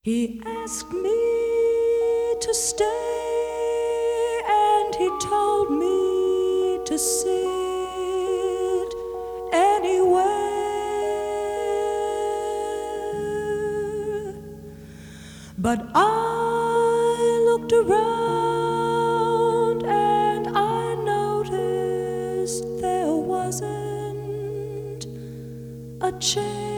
He asked me to stay and he told me to sit anywhere. But I looked around and I noticed there wasn't a chair.